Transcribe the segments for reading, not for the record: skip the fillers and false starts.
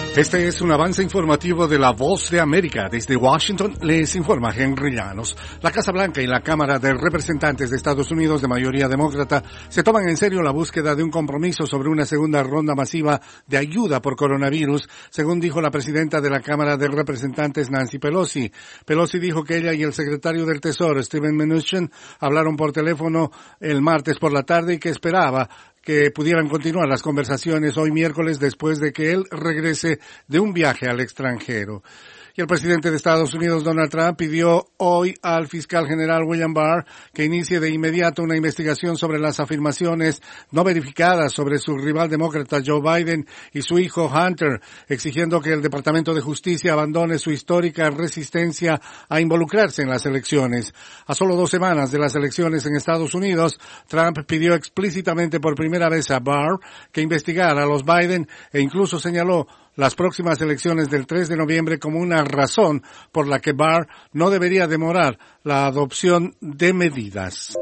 Este es un avance informativo de La Voz de América. Desde Washington les informa Henry Llanos. La Casa Blanca y la Cámara de Representantes de Estados Unidos, de mayoría demócrata, se toman en serio la búsqueda de un compromiso sobre una segunda ronda masiva de ayuda por coronavirus, según dijo la presidenta de la Cámara de Representantes, Nancy Pelosi. Pelosi dijo que ella y el secretario del Tesoro, Steven Mnuchin, hablaron por teléfono el martes por la tarde y que esperaba que pudieran continuar las conversaciones hoy miércoles después de que él regrese de un viaje al extranjero. Y el presidente de Estados Unidos, Donald Trump, pidió hoy al fiscal general William Barr que inicie de inmediato una investigación sobre las afirmaciones no verificadas sobre su rival demócrata Joe Biden y su hijo Hunter, exigiendo que el Departamento de Justicia abandone su histórica resistencia a involucrarse en las elecciones. A solo 2 semanas de las elecciones en Estados Unidos, Trump pidió explícitamente por primera vez a Barr que investigara a los Biden e incluso señaló las próximas elecciones del 3 de noviembre como una razón por la que Barr no debería demorar la adopción de medidas.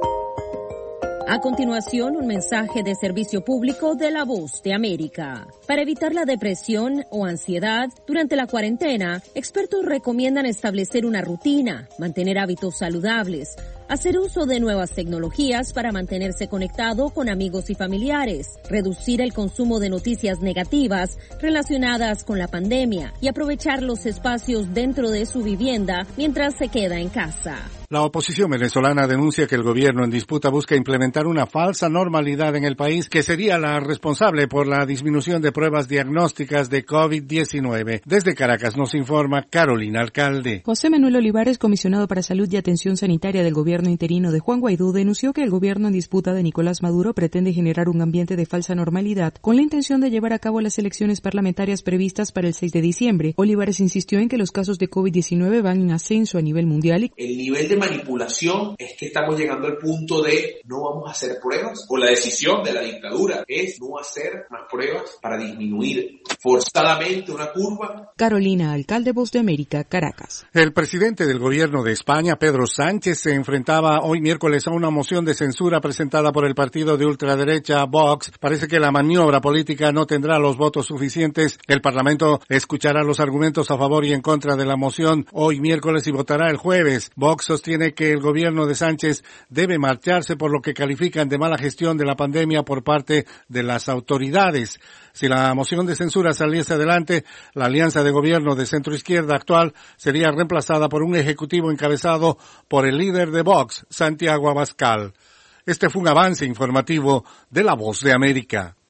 A continuación, un mensaje de servicio público de La Voz de América. Para evitar la depresión o ansiedad durante la cuarentena, expertos recomiendan establecer una rutina, mantener hábitos saludables, hacer uso de nuevas tecnologías para mantenerse conectado con amigos y familiares, reducir el consumo de noticias negativas relacionadas con la pandemia y aprovechar los espacios dentro de su vivienda mientras se queda en casa. La oposición venezolana denuncia que el gobierno en disputa busca implementar una falsa normalidad en el país que sería la responsable por la disminución de pruebas diagnósticas de COVID-19. Desde Caracas nos informa Carolina Alcalde. José Manuel Olivares, comisionado para Salud y Atención Sanitaria del gobierno interino de Juan Guaidó, denunció que el gobierno en disputa de Nicolás Maduro pretende generar un ambiente de falsa normalidad con la intención de llevar a cabo las elecciones parlamentarias previstas para el 6 de diciembre. Olivares insistió en que los casos de COVID-19 van en ascenso a nivel mundial. El nivel de manipulación es que estamos llegando al punto de no vamos a hacer pruebas, o la decisión de la dictadura es no hacer más pruebas para disminuir forzadamente una curva. Carolina Alcalde, Voz de América, Caracas. El presidente del gobierno de España, Pedro Sánchez, se enfrentaba hoy miércoles a una moción de censura presentada por el partido de ultraderecha Vox. Parece que la maniobra política no tendrá los votos suficientes. El Parlamento escuchará los argumentos a favor y en contra de la moción hoy miércoles y votará el jueves. Vox sostiene que el gobierno de Sánchez debe marcharse por lo que califican de mala gestión de la pandemia por parte de las autoridades. Si la moción de censura saliese adelante, la alianza de gobierno de centroizquierda actual sería reemplazada por un ejecutivo encabezado por el líder de Vox, Santiago Abascal. Este fue un avance informativo de La Voz de América.